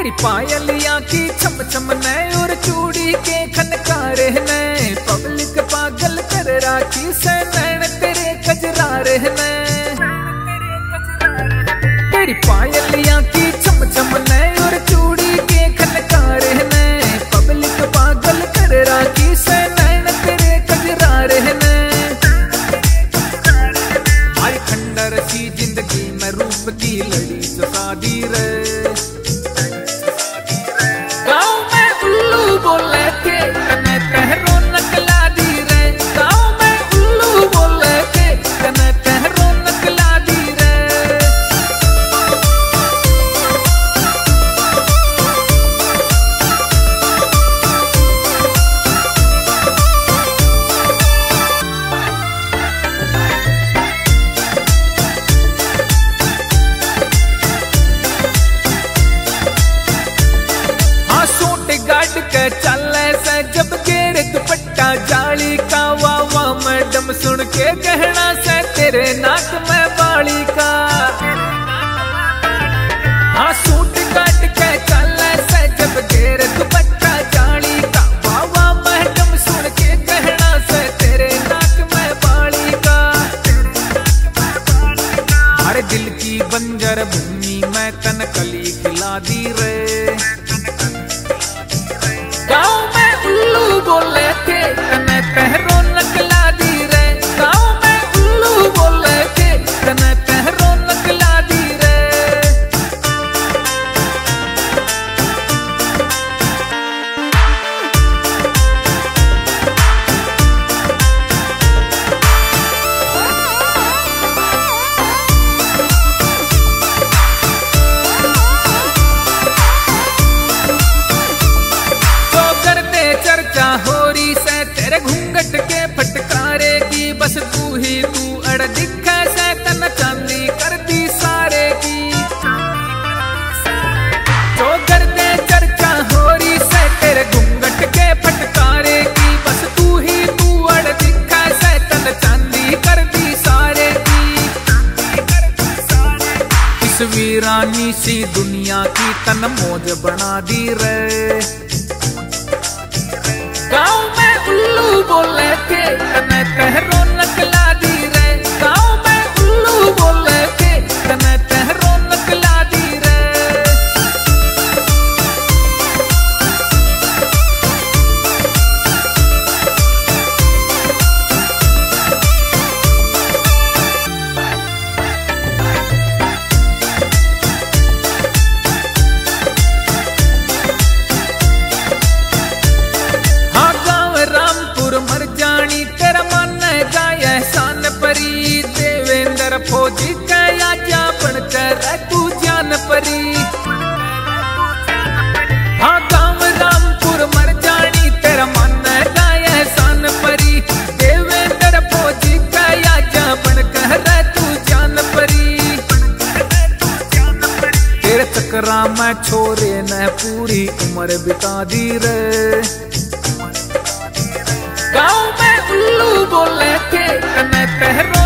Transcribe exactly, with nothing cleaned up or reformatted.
तेरी पायलियां की छम छम नए और चूड़ी के खनकारे नए, पब्लिक पागल कर राखी से नैन तेरे कजरारे नए। तेरी पायलियां की छम छम नए और चूड़ी के खनकारे नए, पब्लिक पागल कर राखी से नैन तेरे कजरारे नए। आज खंडर सी जिंदगी में रूप की लड़ी जो शादी रे, बोले थे कने तहरो नकला दी रे, गाँव में उल्लू बोले थे कने तहरो नकला दी रे। हाँ सूट गाड़ के चले से जब गेर दुपट्टा जाली का, वाह वाह मैडम सुन के कहना से तेरे नाक में बाली का। हाँ सूट काट के चले से जब गेर दुपट्टा जाली का, वाह वाह मैडम सुन के कहना से तेरे नाक में बाली का। हर दिल की बंजर भूमि में कनकली खिला दी रे, गाँव में उल्लू बोले थे कने तहरो नकला दी रे, गाँव में उल्लू बोले थे कने तहरो नकला दी रे। चर्चा होरी से तेरे घूंघट के फटकारे की, बस तू ही तू अड़ दिखे से तन चांदी कर दी सारे की। जो कर दे चर्चा होरी से तेरे घूंघट के फटकारे की, बस तू ही तू अड़ दिखे से तन चांदी कर दी सारे की। इस वीरानी सी दुनिया की तन मौज बना दी रे, गाँव में उल्लू बोले थे कने तहरो नकला दी रे, गाँव में उल्लू बोले थे कने तहरो नकला दी रे। मर जानी तेरा मन गाय एहसान परी, देवेंद्र फौजी कया जा बनकर तू जान परी। हाँ गाँव रामपुर मर जानी तेरा मन गाय एहसान परी, देवेंद्र फौजी कया जा बनकर तू जान परी। तेरे चक्रा में छोरे ने पूरी उम्र बिता दी रे, गाँव में उल्लू बोले थे कने तहरो